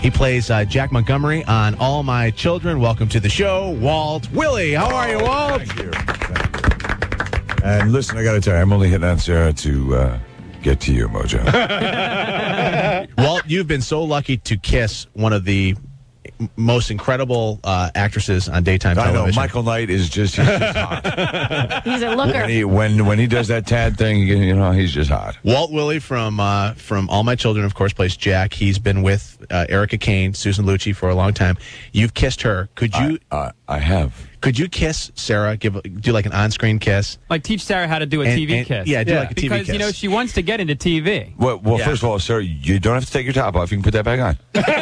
He plays Jack Montgomery on All My Children. Welcome to the show, Walt Willey. How are you, Walt? Thank you. And listen, I got to tell you, I'm only hitting on Sarah to get to you, Mojo. Walt, you've been so lucky to kiss one of the most incredible actresses on daytime television. I know, Michael Knight is just, he's just hot. He's a looker. When he does that Tad thing, you know, he's just hot. Walt Willey from All My Children, of course, plays Jack. He's been with Erica Kane, Susan Lucci for a long time. You've kissed her. Could you? I have. Could you kiss Sarah? Do like an on-screen kiss? Like teach Sarah how to do a TV kiss. Yeah, do like a TV kiss. Because, you know, she wants to get into TV. Well, first of all, Sarah, you don't have to take your top off. You can put that back on.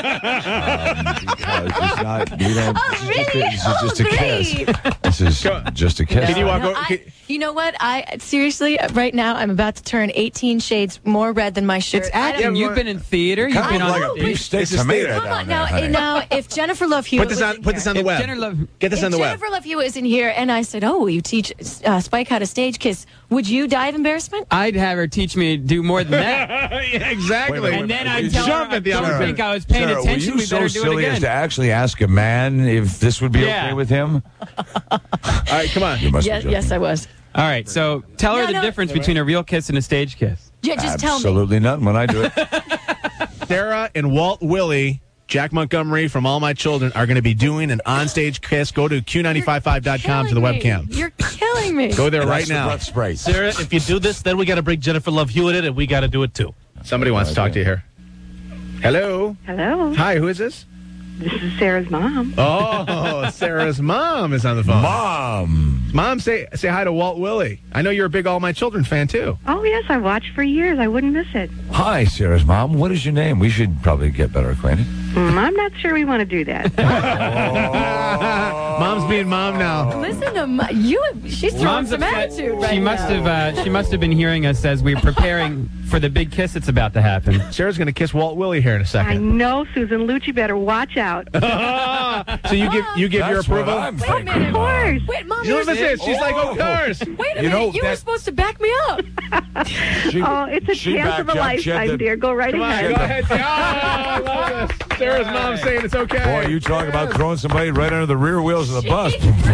Because it's not, we don't, this is just a kiss. This is just a kiss. Can you walk over? You know what? Seriously, right now, I'm about to turn 18 shades more red than my shirt. It's acting. You've been in theater. You've been like on a beefsteak tomato. Come on, now, if Jennifer Love Hewitt put this on the web. Get this on the web. Jennifer Love Hewitt is in here, and I said, "Oh, will you teach Spike how to stage kiss? Would you die of embarrassment?" I'd have her teach me to do more than that. Yeah, exactly. And then I'd tell her, I don't think I was paying Sarah, attention. were you We better so do it silly again. as to actually ask a man if this would be okay with him? All right, come on. You must be joking. Yes, I was. All right, so tell her the difference between a real kiss and a stage kiss. Yeah, just tell me. Absolutely none when I do it. Sarah and Walt Willey, Jack Montgomery from All My Children, are going to be doing an onstage kiss. Go to Q955.com to the webcam. You're killing me. Go there right That's the now. breath spray. Sarah, if you do this, then we got to bring Jennifer Love Hewitt in, and we got to do it too. Somebody wants to talk to you here. Hello. Hello. Hi, who is this? This is Sarah's mom. Oh, Sarah's mom is on the phone. Mom, say hi to Walt Willey. I know you're a big All My Children fan, too. Oh, yes, I watched for years. I wouldn't miss it. Hi, Sarah's mom. What is your name? We should probably get better acquainted. I'm not sure we want to do that. Mom's being mom now. Listen to you. She's throwing Mom's some upset. attitude right She must have been hearing us as we're preparing for the big kiss that's about to happen. Sarah's going to kiss Walt Willey here in a I second. know, Susan Lucci better watch out. So you give your That's what approval? I'm Wait a thinking. minute. Of course. Wait, Mom. Listen to this. She's like, of course. Wait a You know, minute. You were that- supposed to back me up. Oh, it's a She chance of backed a up. She had lifetime, the- dear. Go right Come on, ahead. go ahead. Oh, I love this. Sarah's mom saying it's okay. Boy, you talk about throwing somebody right under the rear wheels of the bus.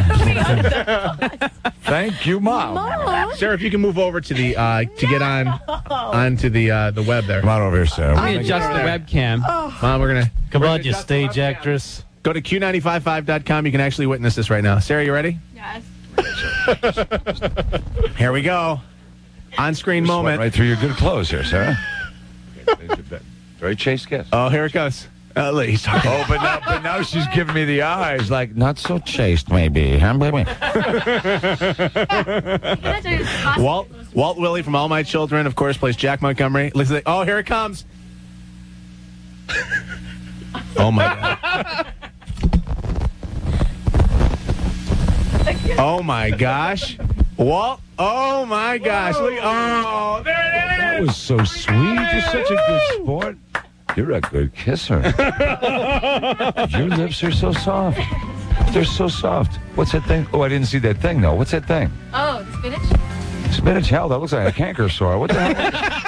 Thank you, Mom. Mom. Sarah, if you can move over to the to get onto the web there. Come on over here, Sarah. Let me adjust the webcam. Mom, we're gonna Come on, you stage actress. go to Q955.com. You can actually witness this right now. Sarah, you ready? Yes. Here we go. On-screen Sweat moment. right through your good clothes here, Sarah. Very chaste kiss. Oh, here it goes. Look, he's talking. Oh, but now she's giving me the eyes, like not so chaste, maybe, huh, baby? Walt Willey from All My Children, of course, plays Jack Montgomery. Listen, oh, here it comes. Oh my God. Oh my gosh. Walt. Oh my gosh. Look, oh, there it is. That was so sweet. You're such a good sport. You're a good kisser. Your lips are so soft. They're so soft. What's that thing? Oh, I didn't see that thing, though. What's that thing? Oh, the spinach? Spinach? Hell, that looks like a canker sore. What the hell?